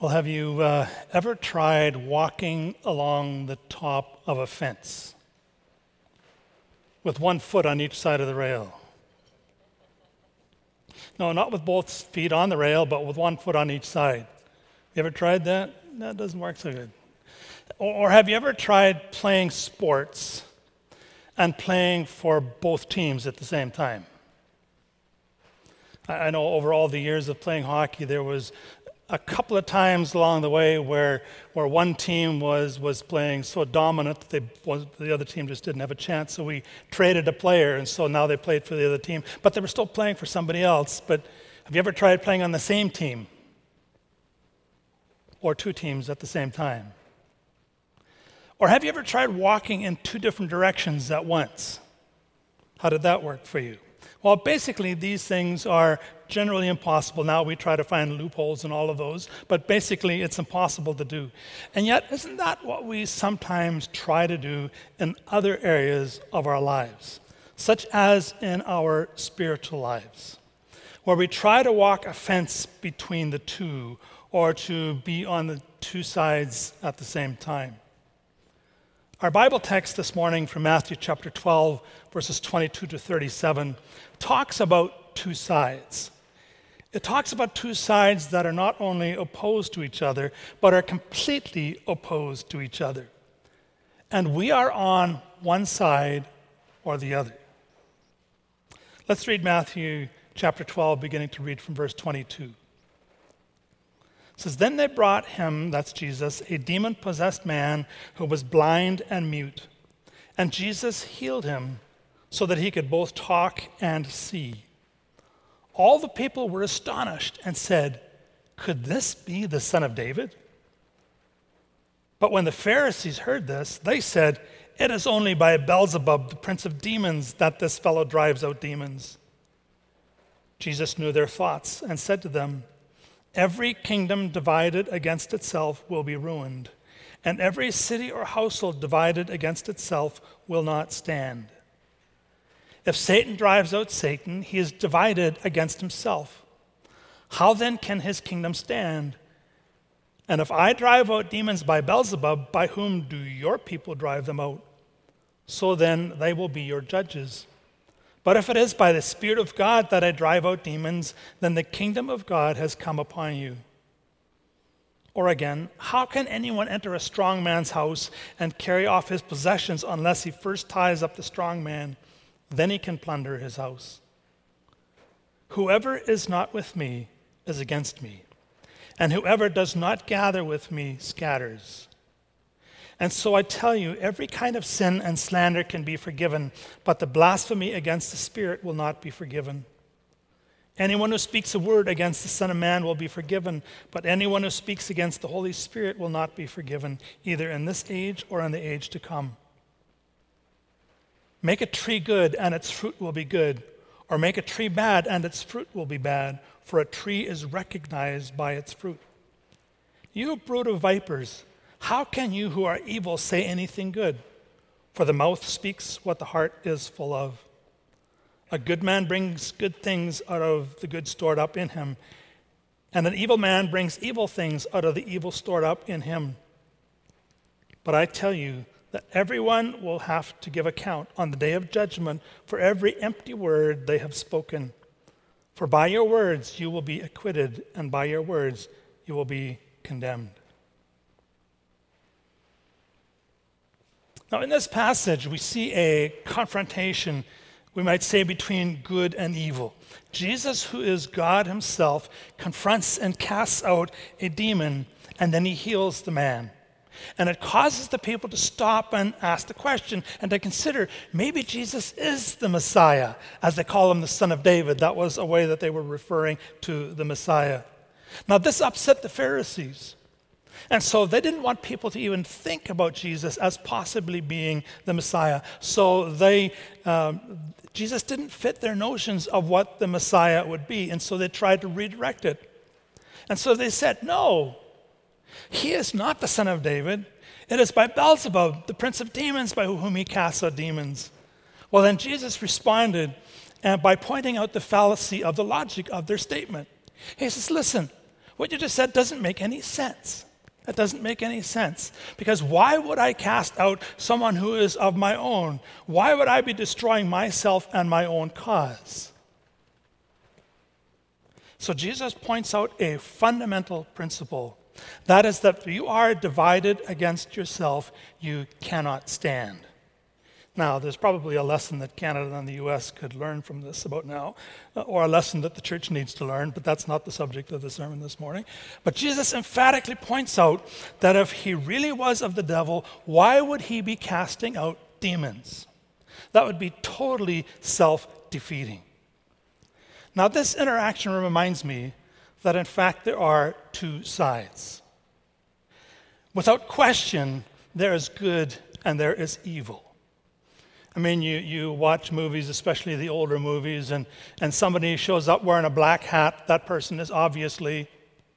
Well, have you ever tried walking along the top of a fence with one foot on each side of the rail? No, not with both feet on the rail, but with one foot on each side. You ever tried that? That doesn't work so good. Or have you ever tried playing sports and playing for both teams at the same time? I know over all the years of playing hockey, there was a couple of times along the way where one team was playing so dominant that the other team just didn't have a chance. So we traded a player, and so now they played for the other team. But they were still playing for somebody else. But have you ever tried playing on the same team? Or two teams at the same time? Or have you ever tried walking in two different directions at once? How did that work for you? Well, basically, these things are generally impossible. Now we try to find loopholes in all of those, but basically it's impossible to do. And yet, isn't that what we sometimes try to do in other areas of our lives, such as in our spiritual lives, where we try to walk a fence between the two or to be on the two sides at the same time? Our Bible text this morning from Matthew chapter 12, verses 22 to 37, talks about two sides. It talks about two sides that are not only opposed to each other, but are completely opposed to each other. And we are on one side or the other. Let's read Matthew chapter 12, beginning to read from verse 22. It says, "Then they brought him," that's Jesus, "a demon-possessed man who was blind and mute. And Jesus healed him so that he could both talk and see. All the people were astonished and said, 'Could this be the Son of David?' But when the Pharisees heard this, they said, 'It is only by Beelzebub, the prince of demons, that this fellow drives out demons.' Jesus knew their thoughts and said to them, 'Every kingdom divided against itself will be ruined, and every city or household divided against itself will not stand. If Satan drives out Satan, he is divided against himself. How then can his kingdom stand? And if I drive out demons by Beelzebub, by whom do your people drive them out? So then they will be your judges. But if it is by the Spirit of God that I drive out demons, then the kingdom of God has come upon you. Or again, how can anyone enter a strong man's house and carry off his possessions unless he first ties up the strong man? Then he can plunder his house. Whoever is not with me is against me, and whoever does not gather with me scatters. And so I tell you, every kind of sin and slander can be forgiven, but the blasphemy against the Spirit will not be forgiven. Anyone who speaks a word against the Son of Man will be forgiven, but anyone who speaks against the Holy Spirit will not be forgiven, either in this age or in the age to come. Make a tree good, and its fruit will be good, or make a tree bad, and its fruit will be bad, for a tree is recognized by its fruit. You brood of vipers, how can you who are evil say anything good? For the mouth speaks what the heart is full of. A good man brings good things out of the good stored up in him, and an evil man brings evil things out of the evil stored up in him. But I tell you that everyone will have to give account on the day of judgment for every empty word they have spoken. For by your words you will be acquitted, and by your words you will be condemned." Now, in this passage, we see a confrontation, we might say, between good and evil. Jesus, who is God himself, confronts and casts out a demon, and then he heals the man. And it causes the people to stop and ask the question and to consider, maybe Jesus is the Messiah, as they call him the Son of David. That was a way that they were referring to the Messiah. Now, this upset the Pharisees. And so they didn't want people to even think about Jesus as possibly being the Messiah. So Jesus didn't fit their notions of what the Messiah would be. And so they tried to redirect it. And so they said, "No, he is not the Son of David. It is by Beelzebub, the prince of demons, by whom he casts out demons." Well, then Jesus responded by pointing out the fallacy of the logic of their statement. He says, "Listen, What you just said doesn't make any sense. That doesn't make any sense. Because why would I cast out someone who is of my own? Why would I be destroying myself and my own cause? So Jesus points out a fundamental principle. That is that if you are divided against yourself, you cannot stand. Now, there's probably a lesson that Canada and the U.S. could learn from this about now, or a lesson that the church needs to learn, but that's not the subject of the sermon this morning. But Jesus emphatically points out that if he really was of the devil, why would he be casting out demons? That would be totally self-defeating. Now, this interaction reminds me that, in fact, there are two sides. Without question, there is good and there is evil. I mean, you watch movies, especially the older movies, and somebody shows up wearing a black hat. That person is obviously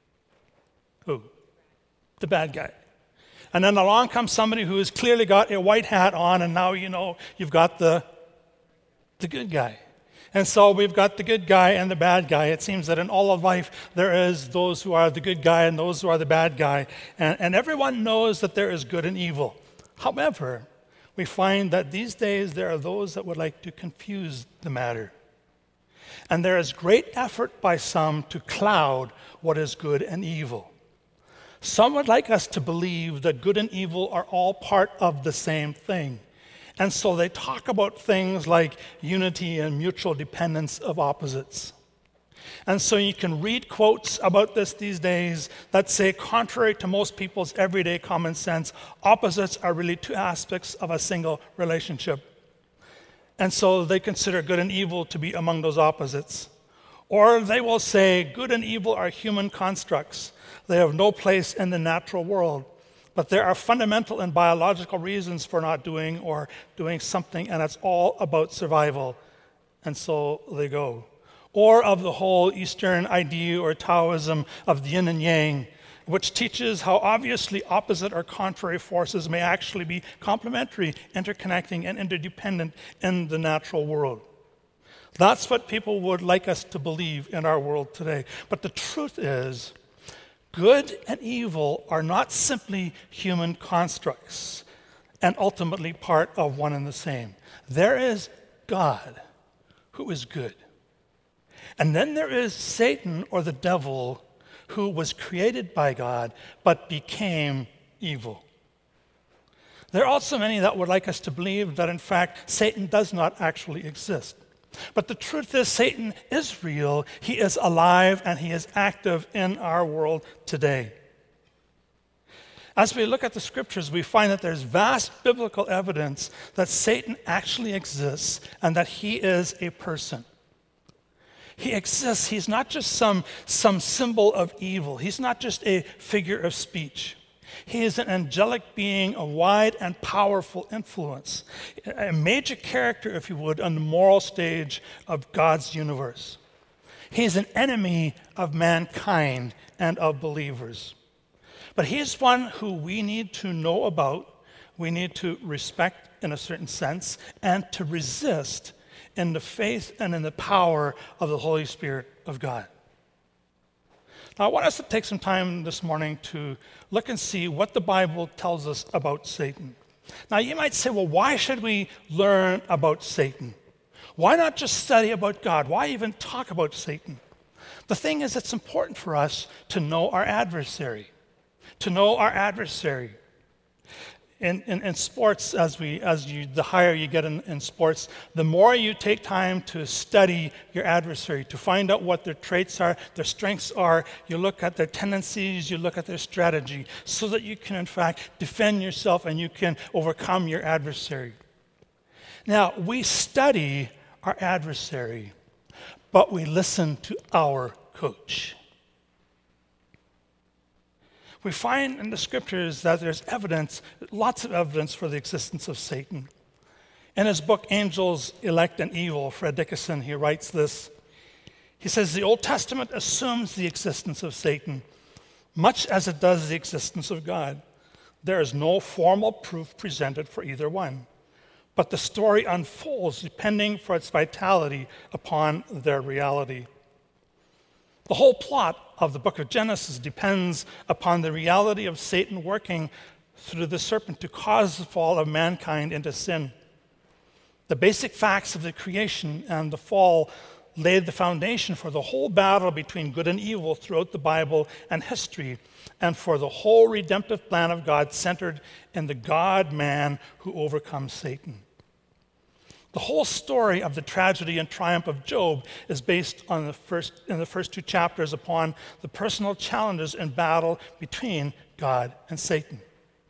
who? The bad guy. And then along comes somebody who has clearly got a white hat on, and now you know you've got the good guy. And so we've got the good guy and the bad guy. It seems that in all of life, there is those who are the good guy and those who are the bad guy. And everyone knows that there is good and evil. However, we find that these days there are those that would like to confuse the matter. And there is great effort by some to cloud what is good and evil. Some would like us to believe that good and evil are all part of the same thing. And so they talk about things like unity and mutual dependence of opposites. And so you can read quotes about this these days that say, contrary to most people's everyday common sense, opposites are really two aspects of a single relationship. And so they consider good and evil to be among those opposites. Or they will say, good and evil are human constructs. They have no place in the natural world. But there are fundamental and biological reasons for not doing or doing something, and it's all about survival. And so they go. Or of the whole Eastern idea or Taoism of the yin and yang, which teaches how obviously opposite or contrary forces may actually be complementary, interconnecting, and interdependent in the natural world. That's what people would like us to believe in our world today. But the truth is, good and evil are not simply human constructs and ultimately part of one and the same. There is God, who is good. And then there is Satan, or the devil, who was created by God but became evil. There are also many that would like us to believe that, in fact, Satan does not actually exist. But the truth is, Satan is real, he is alive, and he is active in our world today. As we look at the scriptures, we find that there's vast biblical evidence that Satan actually exists and that he is a person. He exists. He's not just some symbol of evil. He's not just a figure of speech. He is an angelic being, a wide and powerful influence, a major character, if you would, on the moral stage of God's universe. He is an enemy of mankind and of believers. But he is one who we need to know about, we need to respect in a certain sense, and to resist in the faith and in the power of the Holy Spirit of God. Now, I want us to take some time this morning to look and see what the Bible tells us about Satan. Now, you might say, well, why should we learn about Satan? Why not just study about God? Why even talk about Satan? The thing is, it's important for us to know our adversary. To know our adversary. In sports, the higher you get in sports, the more you take time to study your adversary, to find out what their traits are, their strengths are. You look at their tendencies, you look at their strategy, so that you can, in fact, defend yourself and you can overcome your adversary. Now, we study our adversary, but we listen to our coach. We find in the scriptures that there's evidence, lots of evidence for the existence of Satan. In his book, Angels, Elect, and Evil, Fred Dickerson, he writes this. He says, the Old Testament assumes the existence of Satan, much as it does the existence of God. There is no formal proof presented for either one, but the story unfolds depending for its vitality upon their reality. The whole plot of the book of Genesis depends upon the reality of Satan working through the serpent to cause the fall of mankind into sin. The basic facts of the creation and the fall laid the foundation for the whole battle between good and evil throughout the Bible and history, and for the whole redemptive plan of God centered in the God-man who overcomes Satan. The whole story of the tragedy and triumph of Job is based on in the first two chapters upon the personal challenges and battle between God and Satan.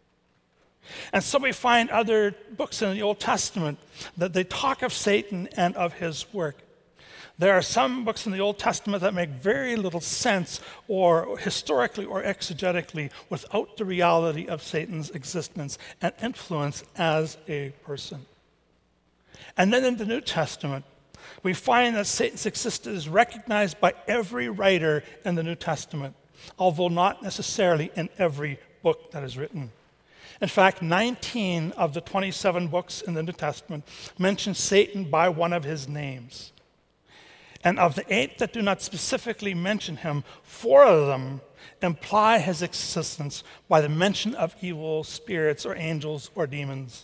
And so we find other books in the Old Testament that they talk of Satan and of his work. There are some books in the Old Testament that make very little sense, or historically or exegetically, without the reality of Satan's existence and influence as a person. And then in the New Testament, we find that Satan's existence is recognized by every writer in the New Testament, although not necessarily in every book that is written. In fact, 19 of the 27 books in the New Testament mention Satan by one of his names. And of the 8 that do not specifically mention him, 4 of them imply his existence by the mention of evil spirits or angels or demons.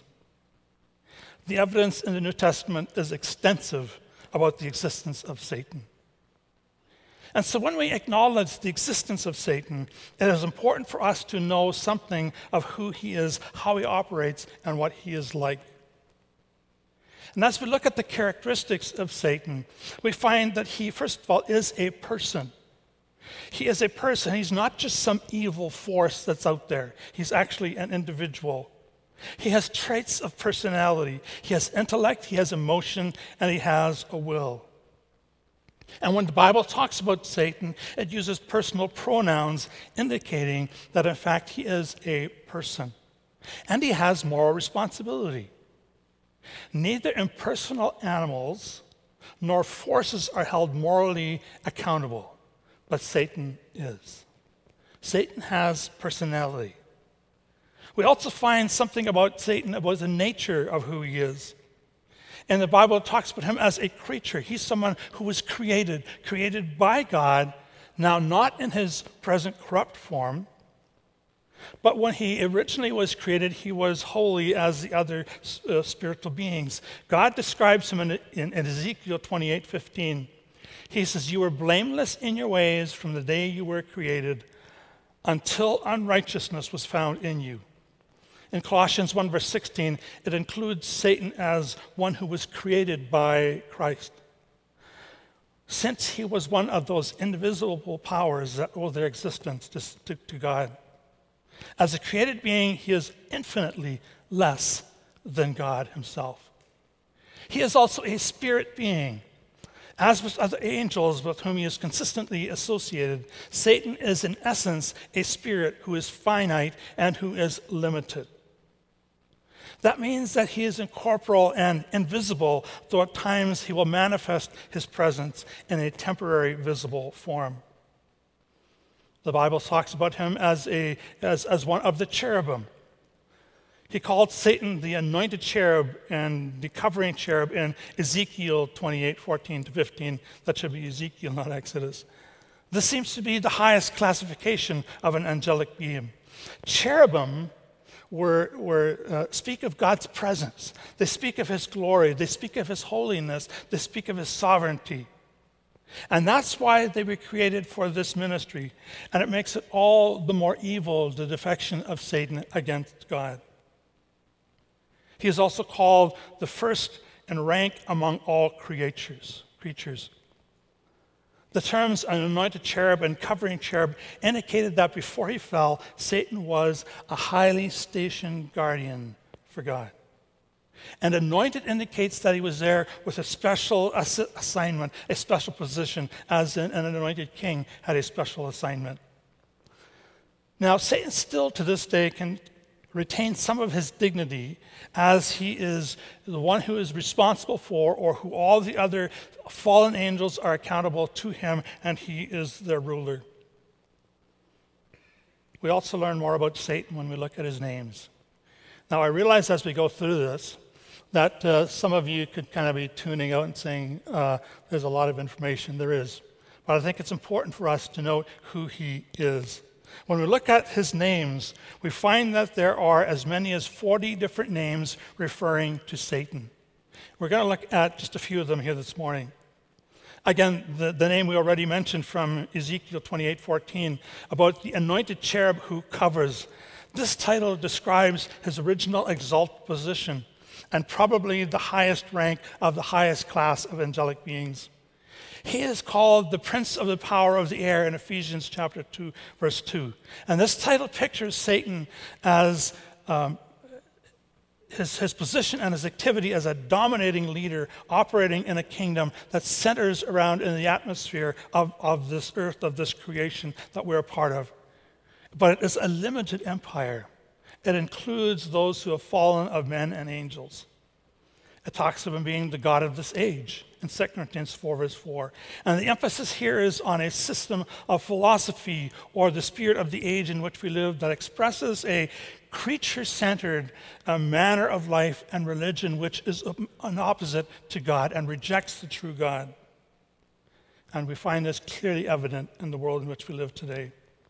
The evidence in the New Testament is extensive about the existence of Satan. And so when we acknowledge the existence of Satan, it is important for us to know something of who he is, how he operates, and what he is like. And as we look at the characteristics of Satan, we find that he, first of all, is a person. He is a person. He's not just some evil force that's out there. He's actually an individual. He has traits of personality. He has intellect, he has emotion, and he has a will. And when the Bible talks about Satan, it uses personal pronouns indicating that, in fact, he is a person. And he has moral responsibility. Neither impersonal animals nor forces are held morally accountable, but Satan is. Satan has personality. We also find something about Satan, about the nature of who he is. And the Bible talks about him as a creature. He's someone who was created by God, now not in his present corrupt form, but when he originally was created, he was holy as the other spiritual beings. God describes him in Ezekiel 28:15. He says, "You were blameless in your ways from the day you were created until unrighteousness was found in you." In Colossians 1 verse 16, it includes Satan as one who was created by Christ. Since he was one of those indivisible powers that owe their existence to God. As a created being, he is infinitely less than God himself. He is also a spirit being. As with other angels with whom he is consistently associated, Satan is in essence a spirit who is finite and who is limited. That means that he is incorporeal and invisible, though at times he will manifest his presence in a temporary visible form. The Bible talks about him as one of the cherubim. He called Satan the anointed cherub and the covering cherub in Ezekiel 28:14-15. That should be Ezekiel, not Exodus. This seems to be the highest classification of an angelic being. Cherubim speak of God's presence. They speak of his glory. They speak of his holiness. They speak of his sovereignty. And that's why they were created for this ministry. And it makes it all the more evil, the defection of Satan against God. He is also called the first in rank among all creatures. The terms an anointed cherub and covering cherub indicated that before he fell, Satan was a highly stationed guardian for God. And anointed indicates that he was there with a special assignment, a special position, as an anointed king had a special assignment. Now, Satan still to this day can retain some of his dignity, as he is the one who is responsible for, or who all the other fallen angels are accountable to him, and he is their ruler. We also learn more about Satan when we look at his names. Now, I realize as we go through this that some of you could kind of be tuning out and saying, there's a lot of information. There is. But I think it's important for us to know who he is. When we look at his names, we find that there are as many as 40 different names referring to Satan. We're going to look at just a few of them here this morning. Again, the name we already mentioned from Ezekiel 28:14 about the anointed cherub who covers. This title describes his original exalted position and probably the highest rank of the highest class of angelic beings. He is called the Prince of the Power of the Air in Ephesians chapter 2, verse 2. And this title pictures Satan as his position and his activity as a dominating leader operating in a kingdom that centers around in the atmosphere of this earth, of this creation that we're a part of. But it is a limited empire. It includes those who have fallen of men and angels. It talks of him being the God of this age in 2 Corinthians 4, verse 4. And the emphasis here is on a system of philosophy or the spirit of the age in which we live that expresses a creature-centered manner of life and religion which is an opposite to God and rejects the true God. And we find this clearly evident in the world in which we live today.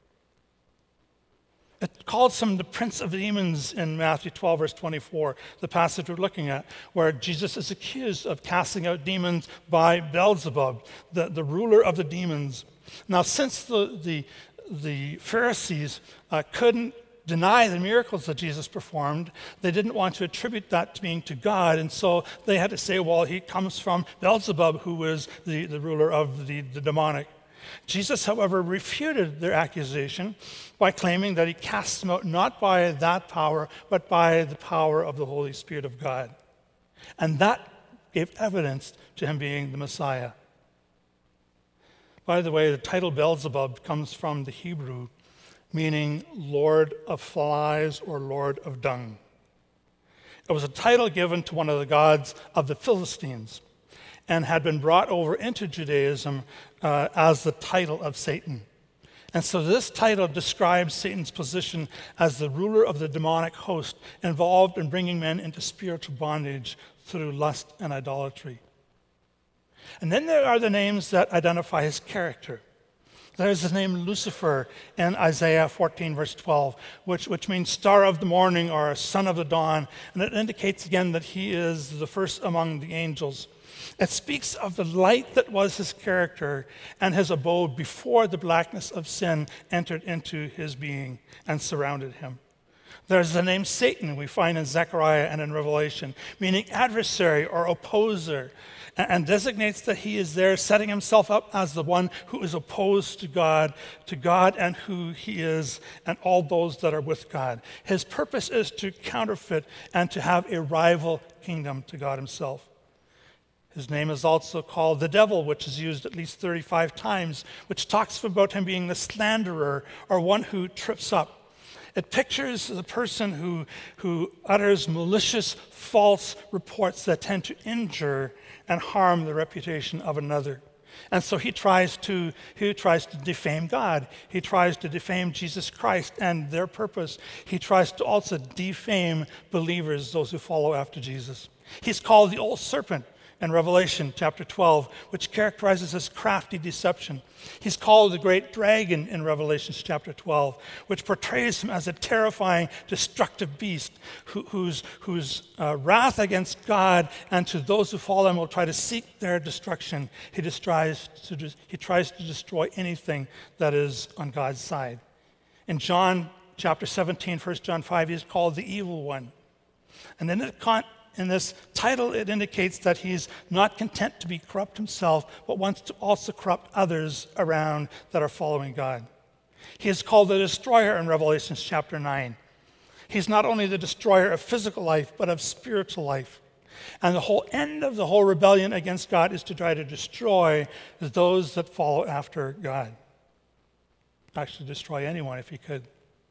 It calls him the prince of the demons in Matthew 12, verse 24, the passage we're looking at, where Jesus is accused of casting out demons by Beelzebub, the ruler of the demons. Now, since the Pharisees couldn't deny the miracles that Jesus performed, they didn't want to attribute that to being to God, and so they had to say, well, he comes from Beelzebub, who is the ruler of the demonic. Jesus, however, refuted their accusation by claiming that he casts them out not by that power, but by the power of the Holy Spirit of God. And that gave evidence to him being the Messiah. By the way, the title Beelzebub comes from the Hebrew, meaning Lord of Flies or Lord of Dung. It was a title given to one of the gods of the Philistines and had been brought over into Judaism as the title of Satan. And so this title describes Satan's position as the ruler of the demonic host involved in bringing men into spiritual bondage through lust and idolatry. And then there are the names that identify his character. There's the name Lucifer in Isaiah 14, verse 12, which means star of the morning or son of the dawn. And it indicates again that he is the first among the angels. It speaks of the light that was his character and his abode before the blackness of sin entered into his being and surrounded him. There's the name Satan we find in Zechariah and in Revelation, meaning adversary or opposer, and designates that he is there setting himself up as the one who is opposed to God and who he is and all those that are with God. His purpose is to counterfeit and to have a rival kingdom to God himself. His name is also called the devil, which is used at least 35 times, which talks about him being the slanderer or one who trips up. It pictures the person who utters malicious, false reports that tend to injure and harm the reputation of another. And so he tries to defame God. He tries to defame Jesus Christ and their purpose. He tries to also defame believers, those who follow after Jesus. He's called the old serpent in Revelation chapter 12, which characterizes his crafty deception. He's called the great dragon in Revelation chapter 12, which portrays him as a terrifying, destructive beast whose wrath against God and to those who follow him will try to seek their destruction. He tries to destroy anything that is on God's side. In John chapter 17, 1 John 5, he's called the evil one. And then in this title, it indicates that he's not content to be corrupt himself, but wants to also corrupt others around that are following God. He is called the destroyer in Revelation chapter 9. He's not only the destroyer of physical life, but of spiritual life. And the whole end of the whole rebellion against God is to try to destroy those that follow after God. Actually, destroy anyone if he could.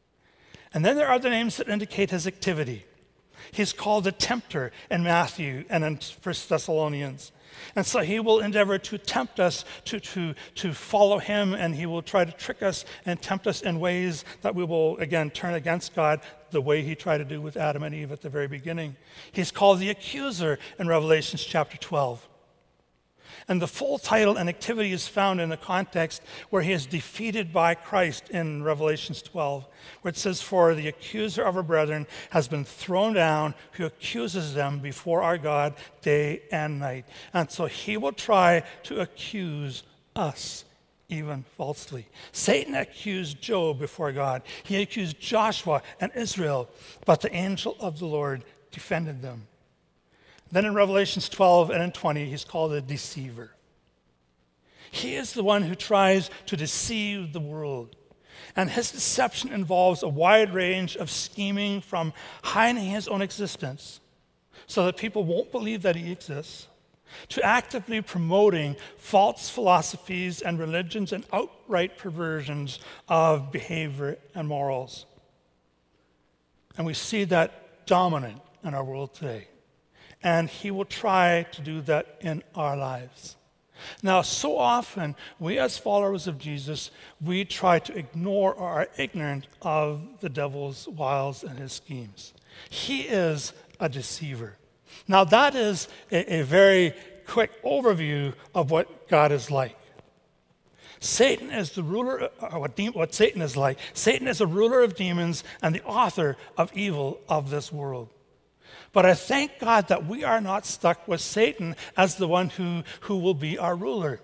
And then there are the names that indicate his activity. He's called the tempter in Matthew and in 1 Thessalonians. And so he will endeavor to tempt us to follow him, and he will try to trick us and tempt us in ways that we will, again, turn against God the way he tried to do with Adam and Eve at the very beginning. He's called the accuser in Revelation chapter 12. And the full title and activity is found in the context where he is defeated by Christ in Revelation 12, where it says, "For the accuser of our brethren has been thrown down, who accuses them before our God day and night." And so he will try to accuse us, even falsely. Satan accused Job before God. He accused Joshua and Israel, but the angel of the Lord defended them. Then in Revelations 12 and in 20, he's called a deceiver. He is the one who tries to deceive the world. And his deception involves a wide range of scheming, from hiding his own existence so that people won't believe that he exists, to actively promoting false philosophies and religions and outright perversions of behavior and morals. And we see that dominant in our world today. And he will try to do that in our lives. Now, so often, we as followers of Jesus, we try to ignore or are ignorant of the devil's wiles and his schemes. He is a deceiver. Now, that is a very quick overview of what God is like. Satan is the ruler, or what Satan is like. Satan is a ruler of demons and the author of evil of this world. But I thank God that we are not stuck with Satan as the one who will be our ruler.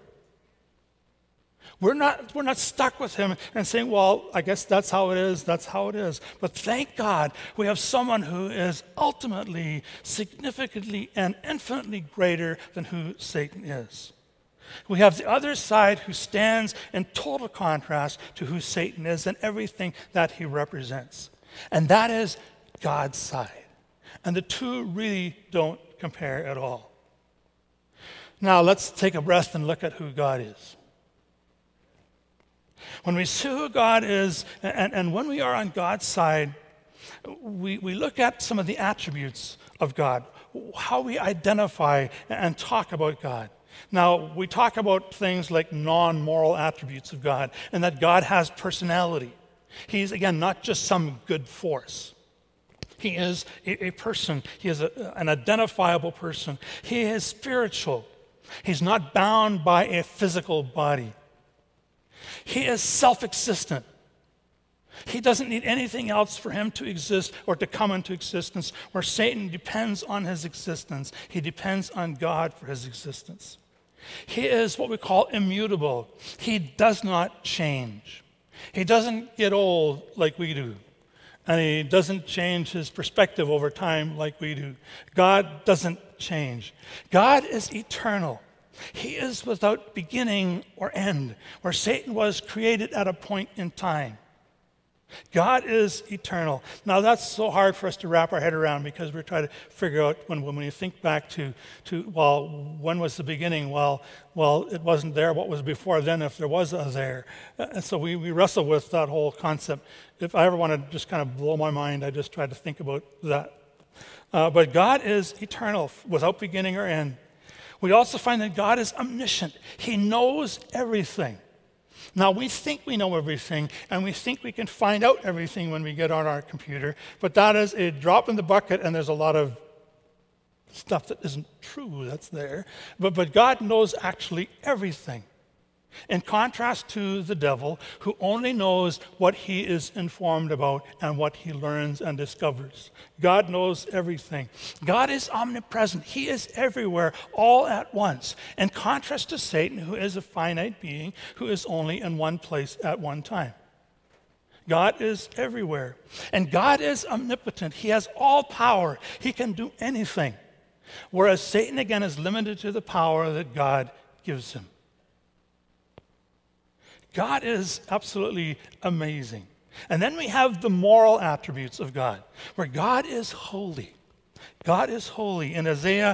We're not stuck with him and saying, well, I guess that's how it is. But thank God we have someone who is ultimately, significantly, and infinitely greater than who Satan is. We have the other side who stands in total contrast to who Satan is and everything that he represents. And that is God's side. And the two really don't compare at all. Now, let's take a breath and look at who God is. When we see who God is, and when we are on God's side, we look at some of the attributes of God, how we identify and talk about God. Now, we talk about things like non-moral attributes of God, and that God has personality. He's, again, not just some good force. He is a person. He is an identifiable person. He is spiritual. He's not bound by a physical body. He is self-existent. He doesn't need anything else for him to exist or to come into existence, where Satan depends on his existence. He depends on God for his existence. He is what we call immutable. He does not change. He doesn't get old like we do. And he doesn't change his perspective over time like we do. God doesn't change. God is eternal. He is without beginning or end, where Satan was created at a point in time. God is eternal. Now, that's so hard for us to wrap our head around, because we're trying to figure out, when you think back to when was the beginning? Well, it wasn't there. What was before then, if there was a there? And so we wrestle with that whole concept. If I ever want to just kind of blow my mind, I just try to think about that. But God is eternal, without beginning or end. We also find that God is omniscient. He knows everything. Now, we think we know everything, and we think we can find out everything when we get on our computer, but that is a drop in the bucket, and there's a lot of stuff that isn't true that's there. But God knows actually everything. In contrast to the devil, who only knows what he is informed about and what he learns and discovers. God knows everything. God is omnipresent. He is everywhere, all at once. In contrast to Satan, who is a finite being, who is only in one place at one time. God is everywhere. And God is omnipotent. He has all power. He can do anything. Whereas Satan, again, is limited to the power that God gives him. God is absolutely amazing. And then we have the moral attributes of God, where God is holy. God is holy. In Isaiah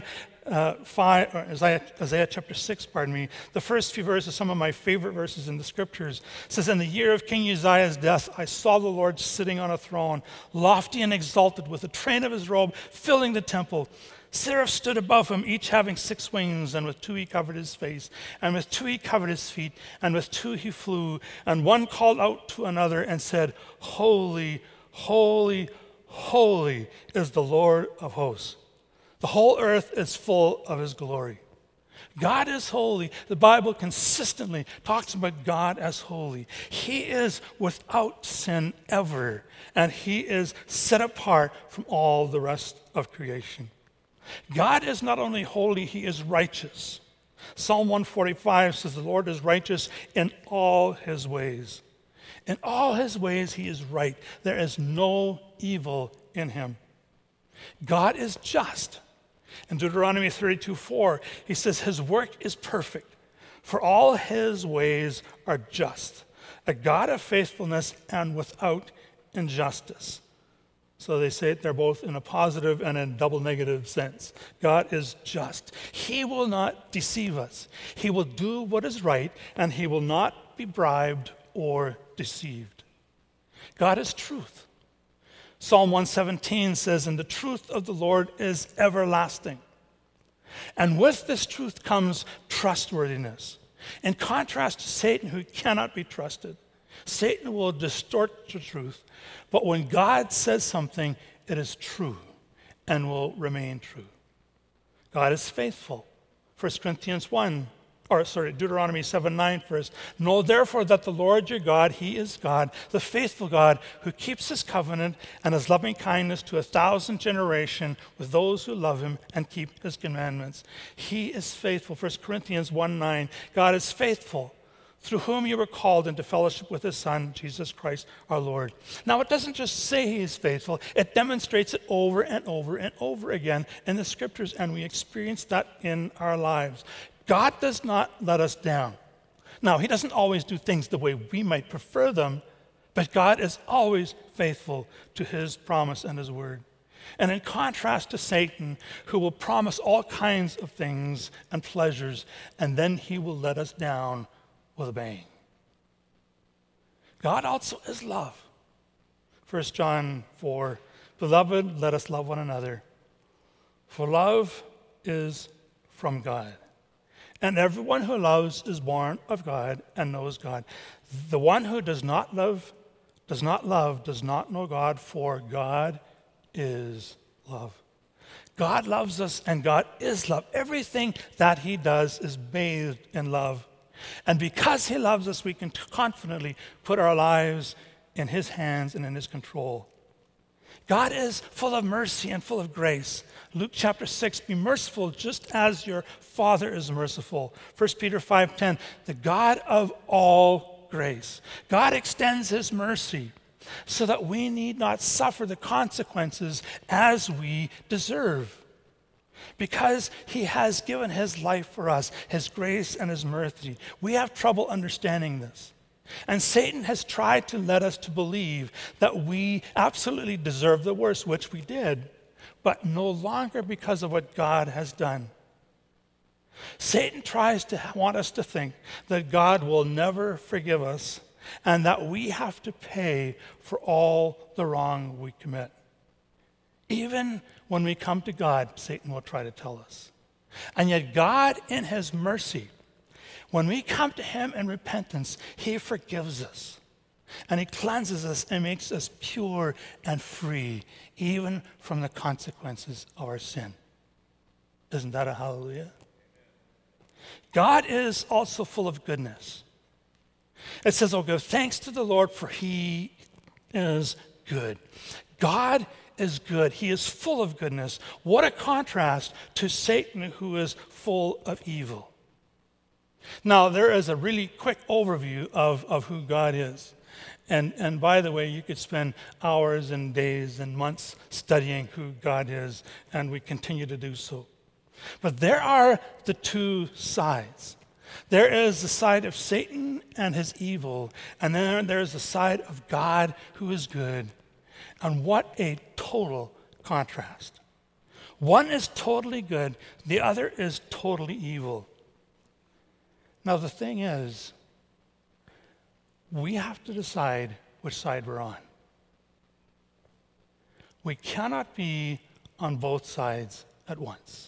chapter 6, the first few verses, some of my favorite verses in the scriptures, says, "In the year of King Uzziah's death, I saw the Lord sitting on a throne, lofty and exalted, with the train of his robe filling the temple. Seraphs stood above him, each having 6 wings, and with 2 he covered his face, and with 2 he covered his feet, and with 2 he flew. And one called out to another and said, 'Holy, holy, holy is the Lord of hosts. The whole earth is full of his glory.'" God is holy. The Bible consistently talks about God as holy. He is without sin ever, and he is set apart from all the rest of creation. God is not only holy, he is righteous. Psalm 145 says the Lord is righteous in all his ways. In all his ways he is right. There is no evil in him. God is just. In Deuteronomy 32:4, he says his work is perfect, for all his ways are just, a God of faithfulness and without injustice. So they say it, they're both in a positive and a double negative sense. God is just. He will not deceive us. He will do what is right, and he will not be bribed or deceived. God is truth. Psalm 117 says, and the truth of the Lord is everlasting. And with this truth comes trustworthiness. In contrast to Satan, who cannot be trusted, Satan will distort the truth. But when God says something, it is true and will remain true. God is faithful. Deuteronomy 7:9 first. Know therefore that the Lord your God, he is God, the faithful God, who keeps his covenant and his loving kindness to 1,000 generations with those who love him and keep his commandments. He is faithful. 1 Corinthians 1:9. God is faithful, through whom you were called into fellowship with his Son, Jesus Christ our Lord. Now, it doesn't just say he is faithful, it demonstrates it over and over and over again in the scriptures, and we experience that in our lives. God does not let us down. Now, he doesn't always do things the way we might prefer them, but God is always faithful to his promise and his word. And in contrast to Satan, who will promise all kinds of things and pleasures, and then he will let us down with a bang. God also is love. 1 John 4, beloved, let us love one another, for love is from God. And everyone who loves is born of God and knows God. The one who does not love does not know God, for God is love. God loves us, and God is love. Everything that he does is bathed in love. And because he loves us, we can confidently put our lives in his hands and in his control. God is full of mercy and full of grace. Luke chapter 6, be merciful just as your Father is merciful. 1 Peter 5:10, the God of all grace. God extends his mercy so that we need not suffer the consequences as we deserve. Because he has given his life for us, his grace and his mercy. We have trouble understanding this. And Satan has tried to let us to believe that we absolutely deserve the worst, which we did, but no longer because of what God has done. Satan tries to want us to think that God will never forgive us and that we have to pay for all the wrong we commit. Even when we come to God, Satan will try to tell us. And yet God, in his mercy, when we come to him in repentance, he forgives us. And he cleanses us and makes us pure and free, even from the consequences of our sin. Isn't that a hallelujah? God is also full of goodness. It says, oh, give thanks to the Lord, for he is good. God is good. He is full of goodness. What a contrast to Satan, who is full of evil. Now, there is a really quick overview of who God is. And by the way, you could spend hours and days and months studying who God is, and we continue to do so. But there are the two sides. There is the side of Satan and his evil, and then there's the side of God who is good. And what a total contrast. One is totally good, the other is totally evil. Now, the thing is, we have to decide which side we're on. We cannot be on both sides at once.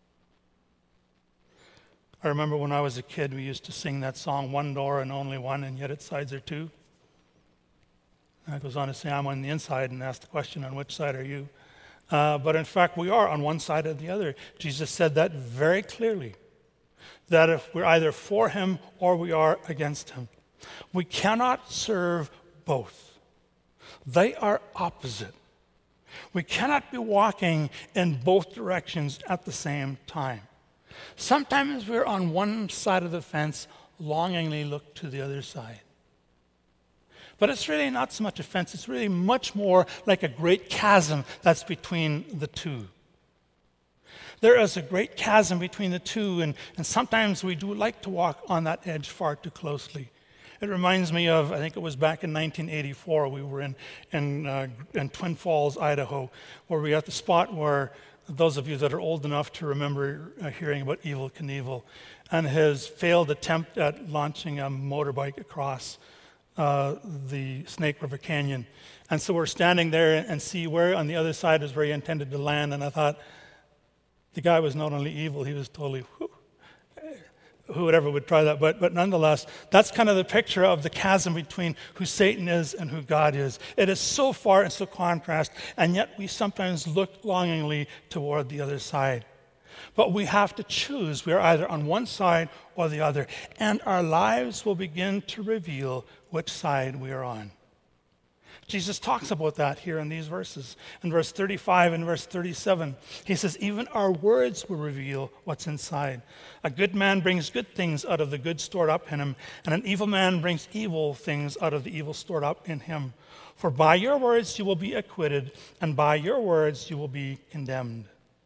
I remember when I was a kid, we used to sing that song, one door and only one, and yet its sides are two. And it goes on to say, I'm on the inside, and ask the question, on which side are you? But in fact, we are on one side or the other. Jesus said that very clearly. that if we're either for him or we are against him. We cannot serve both. They are opposite. We cannot be walking in both directions at the same time. Sometimes we're on one side of the fence, longingly look to the other side. But it's really not so much a fence, it's really much more like a great chasm that's between the two. There is a great chasm between the two, and sometimes we do like to walk on that edge far too closely. It reminds me of, I think it was back in 1984, we were in Twin Falls, Idaho, where we were at the spot where those of you that are old enough to remember hearing about Evel Knievel and his failed attempt at launching a motorbike across the Snake River Canyon. And so we're standing there and see where on the other side is where he intended to land, and I thought, the guy was not only evil, he was totally, who would ever would try that? But nonetheless, that's kind of the picture of the chasm between who Satan is and who God is. It is so far and so contrast, and yet we sometimes look longingly toward the other side. But we have to choose. We are either on one side or the other, and our lives will begin to reveal which side we are on. Jesus talks about that here in these verses. In verse 35 and verse 37, he says, even our words will reveal what's inside. A good man brings good things out of the good stored up in him, and an evil man brings evil things out of the evil stored up in him. For by your words you will be acquitted, and by your words you will be condemned.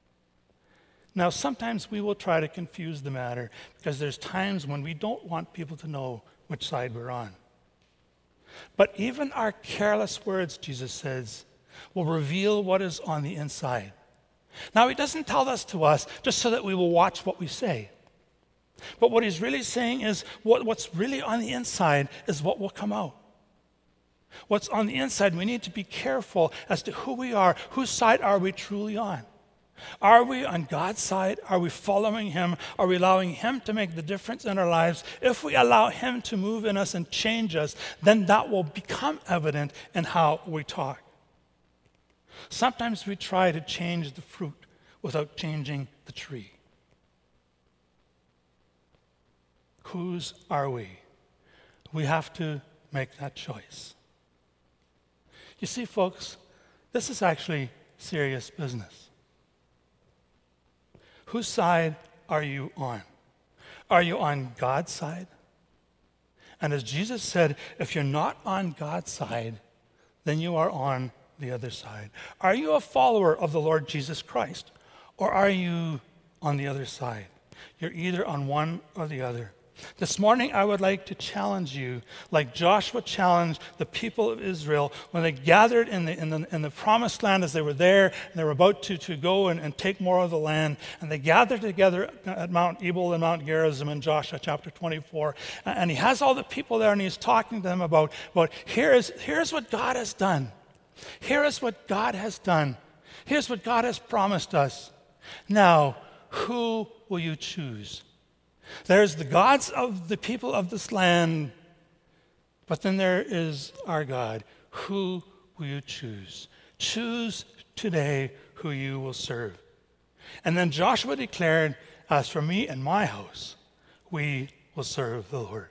Now, sometimes we will try to confuse the matter because there's times when we don't want people to know which side we're on. But even our careless words, Jesus says, will reveal what is on the inside. Now, he doesn't tell this to us just so that we will watch what we say. But what he's really saying is what's really on the inside is what will come out. What's on the inside, we need to be careful as to who we are. Whose side are we truly on? Are we on God's side? Are we following him? Are we allowing him to make the difference in our lives? If we allow him to move in us and change us, then that will become evident in how we talk. Sometimes we try to change the fruit without changing the tree. Whose are we? We have to make that choice. You see, folks, this is actually serious business. Whose side are you on? Are you on God's side? And as Jesus said, if you're not on God's side, then you are on the other side. Are you a follower of the Lord Jesus Christ? Or are you on the other side? You're either on one or the other. This morning, I would like to challenge you, like Joshua challenged the people of Israel when they gathered in the promised land as they were there, and they were about to go and take more of the land. And they gathered together at Mount Ebal and Mount Gerizim in Joshua chapter 24. And he has all the people there, and he's talking to them about here's what God has done. Here is what God has done. Here's what God has promised us. Now, who will you choose? There's the gods of the people of this land, but then there is our God. Who will you choose? Choose today who you will serve. And then Joshua declared, as for me and my house, we will serve the Lord.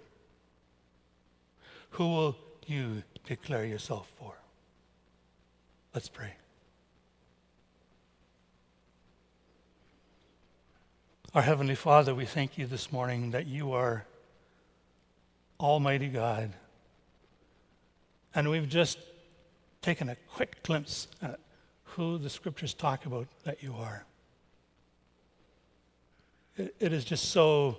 Who will you declare yourself for? Let's pray. Our Heavenly Father, we thank you this morning that you are Almighty God. And we've just taken a quick glimpse at who the Scriptures talk about that you are. It is just so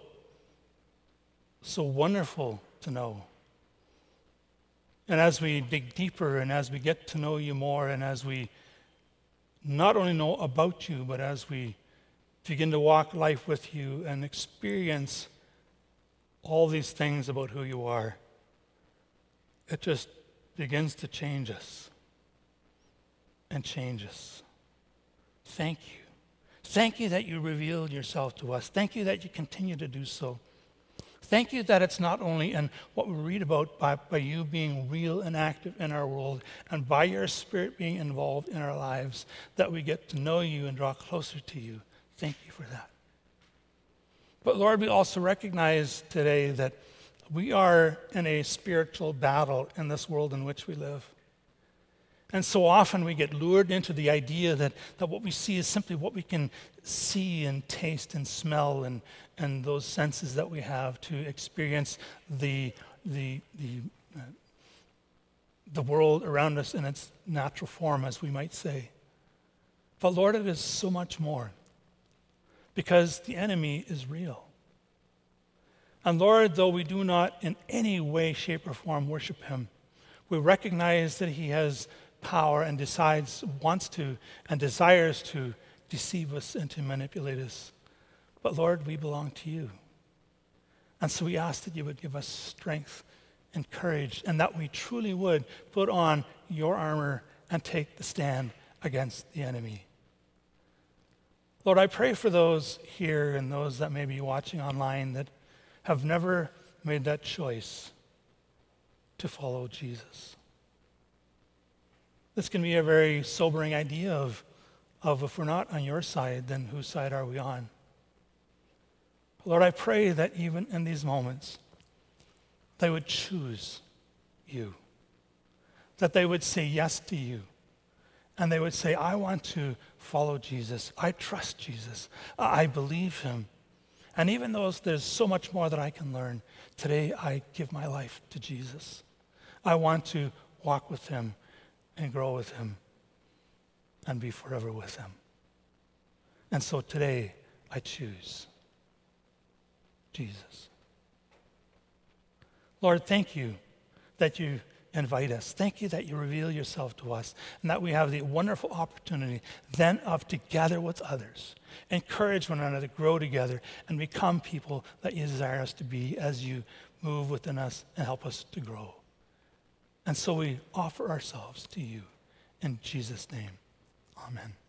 wonderful to know. And as we dig deeper and as we get to know you more and as we not only know about you, but as we begin to walk life with you and experience all these things about who you are, it just begins to change us and change us. Thank you. Thank you that you revealed yourself to us. Thank you that you continue to do so. Thank you that it's not only in what we read about by you being real and active in our world and by your Spirit being involved in our lives that we get to know you and draw closer to you. Thank you for that. But Lord, we also recognize today that we are in a spiritual battle in this world in which we live. And so often we get lured into the idea that what we see is simply what we can see and taste and smell and those senses that we have to experience the world around us in its natural form, as we might say. But Lord, it is so much more, because the enemy is real. And Lord, though we do not in any way, shape, or form worship him, we recognize that he has power and wants to and desires to deceive us and to manipulate us. But Lord, we belong to you. And so we ask that you would give us strength and courage, and that we truly would put on your armor and take the stand against the enemy. Lord, I pray for those here and those that may be watching online that have never made that choice to follow Jesus. This can be a very sobering idea of if we're not on your side, then whose side are we on? Lord, I pray that even in these moments, they would choose you, that they would say yes to you, and they would say, I want to follow Jesus. I trust Jesus. I believe him. And even though there's so much more that I can learn, today I give my life to Jesus. I want to walk with him and grow with him and be forever with him. And so today I choose Jesus. Lord, thank you that you invite us. Thank you that you reveal yourself to us, and that we have the wonderful opportunity then of together with others, encourage one another, grow together, and become people that you desire us to be as you move within us and help us to grow. And so we offer ourselves to you in Jesus' name. Amen.